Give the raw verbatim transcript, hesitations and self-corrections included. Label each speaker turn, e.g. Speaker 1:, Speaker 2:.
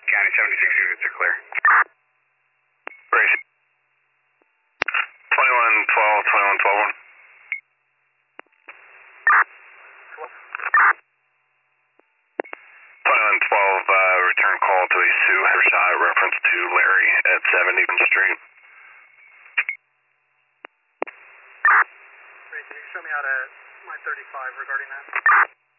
Speaker 1: County seventy-six units are clear.
Speaker 2: Brace. twenty-one twelve, twenty-one twelve one. twenty-one twelve, uh, return call to a Sioux Hershaw reference to Larry at seventieth Street.
Speaker 3: Ray, can you show me out at line thirty-five regarding that?